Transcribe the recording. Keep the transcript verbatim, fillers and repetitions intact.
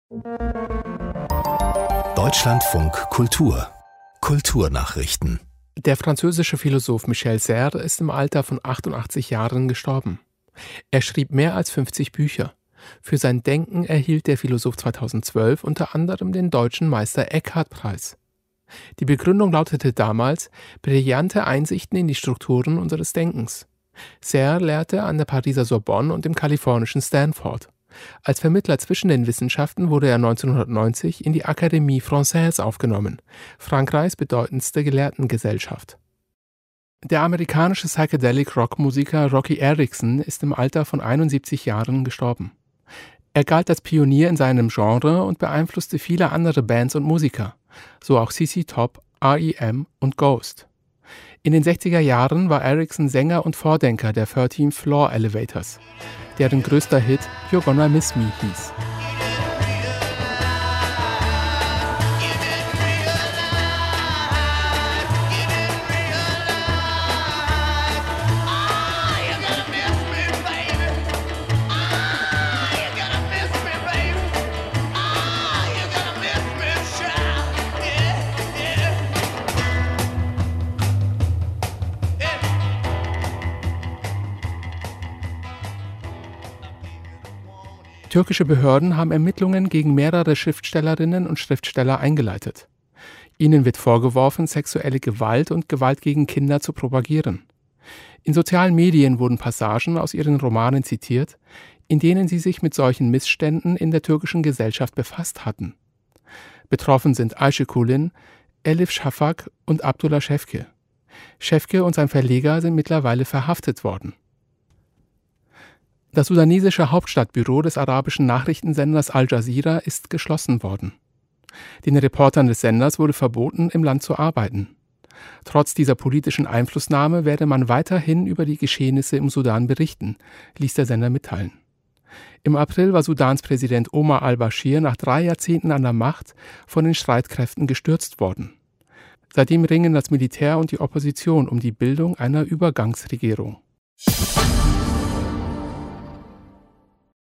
Deutschlandfunk Kultur Kulturnachrichten. Der französische Philosoph Michel Serres ist im Alter von achtundachtzig Jahren gestorben. Er schrieb mehr als fünfzig Bücher. Für sein Denken erhielt der Philosoph zweitausendzwölf unter anderem den Deutschen Meister-Eckhart-Preis. Die Begründung lautete damals: brillante Einsichten in die Strukturen unseres Denkens. Serres lehrte an der Pariser Sorbonne und dem kalifornischen Stanford. Als Vermittler zwischen den Wissenschaften wurde er neunzehnhundertneunzig in die Académie Française aufgenommen, Frankreichs bedeutendste Gelehrtengesellschaft. Der amerikanische Psychedelic-Rock-Musiker Roky Erickson ist im Alter von einundsiebzig Jahren gestorben. Er galt als Pionier in seinem Genre und beeinflusste viele andere Bands und Musiker, so auch C C Top, R E M und Ghost. In den sechziger Jahren war Erickson Sänger und Vordenker der thirteenth Floor Elevators, deren größter Hit You're Gonna Miss Me hieß. Türkische Behörden haben Ermittlungen gegen mehrere Schriftstellerinnen und Schriftsteller eingeleitet. Ihnen wird vorgeworfen, sexuelle Gewalt und Gewalt gegen Kinder zu propagieren. In sozialen Medien wurden Passagen aus ihren Romanen zitiert, in denen sie sich mit solchen Missständen in der türkischen Gesellschaft befasst hatten. Betroffen sind Ayşe Kulin, Elif Shafak und Abdullah Şevke. Şevke und sein Verleger sind mittlerweile verhaftet worden. Das sudanesische Hauptstadtbüro des arabischen Nachrichtensenders Al Jazeera ist geschlossen worden. Den Reportern des Senders wurde verboten, im Land zu arbeiten. Trotz dieser politischen Einflussnahme werde man weiterhin über die Geschehnisse im Sudan berichten, ließ der Sender mitteilen. Im April war Sudans Präsident Omar al-Bashir nach drei Jahrzehnten an der Macht von den Streitkräften gestürzt worden. Seitdem ringen das Militär und die Opposition um die Bildung einer Übergangsregierung.